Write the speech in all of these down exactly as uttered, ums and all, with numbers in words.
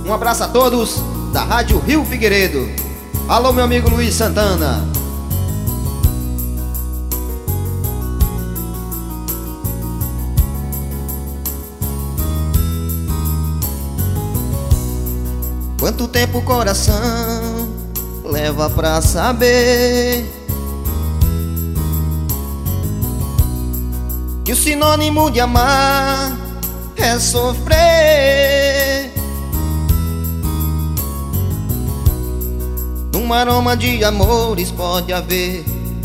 Um abraço a todos da Rádio Rio Figueiredo. Alô, meu amigo Luiz Santana. Quanto tempo o coração leva pra saber que o sinônimo de amar é sofrer? Num aroma de amores pode haver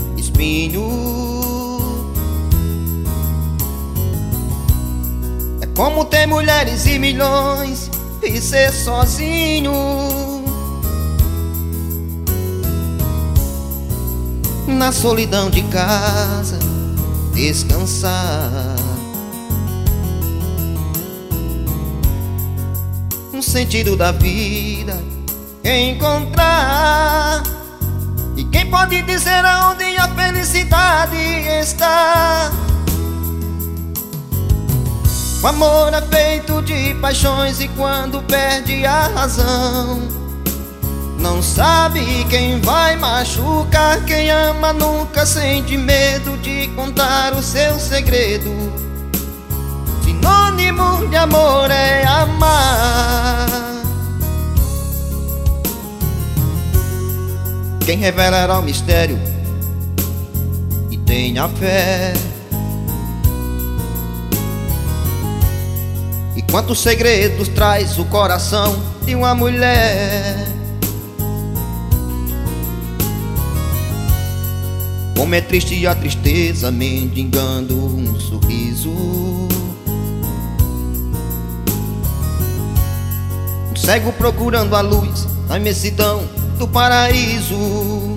espinho. É como ter mulheres e milhões e ser sozinho. Na solidão de casa descansar, um sentido da vida encontrar. E quem pode dizer aonde a felicidade está? O amor é feito de paixões e quando perde a razão, não sabe quem vai machucar. Quem ama nunca sente medo de contar o seu segredo. Sinônimo de amor é amar. Quem revelará o mistério e tenha fé. E quantos segredos traz o coração de uma mulher. Como é triste a tristeza mendigando um sorriso. Um cego procurando a luz na imensidão do paraíso.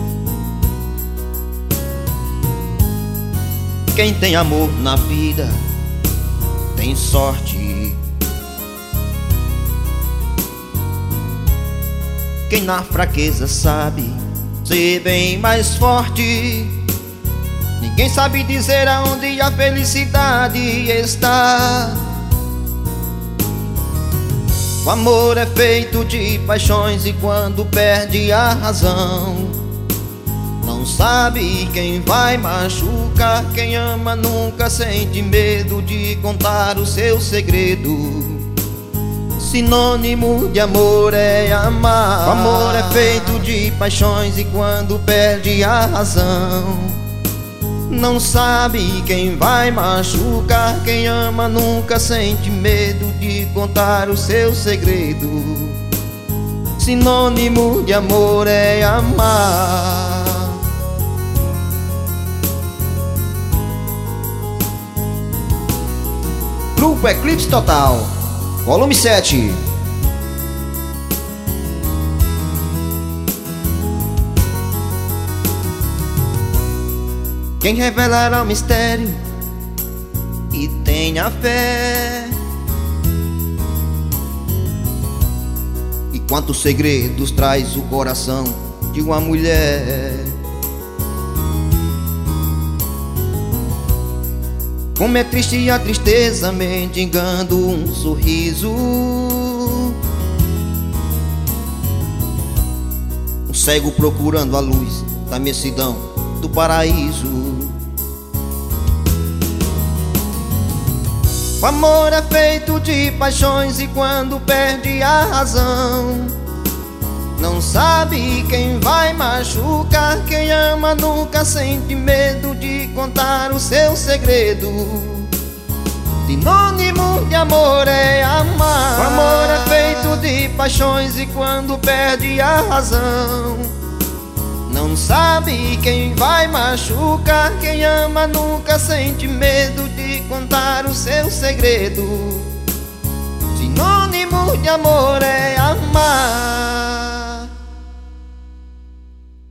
Quem tem amor na vida tem sorte. Quem na fraqueza sabe ser bem mais forte. Ninguém sabe dizer aonde a felicidade está. O amor é feito de paixões e quando perde a razão, não sabe quem vai machucar. Quem ama nunca sente medo de contar o seu segredo. Sinônimo de amor é amar. O amor é feito de paixões e quando perde a razão, não sabe quem vai machucar. Quem ama nunca sente medo de contar o seu segredo. Sinônimo de amor é amar. Grupo Eclipse Total, volume sete. Quem revelará o mistério e tenha fé. E quantos segredos traz o coração de uma mulher. Como é triste a tristeza mendigando um sorriso. Um cego procurando a luz da imensidão do paraíso. O amor é feito de paixões e quando perde a razão, não sabe quem vai machucar. Quem ama nunca sente medo de contar o seu segredo. Sinônimo de amor é amar. O amor é feito de paixões e quando perde a razão, não sabe quem vai machucar. Quem ama nunca sente medo de contar o seu segredo. Sinônimo de amor é amar.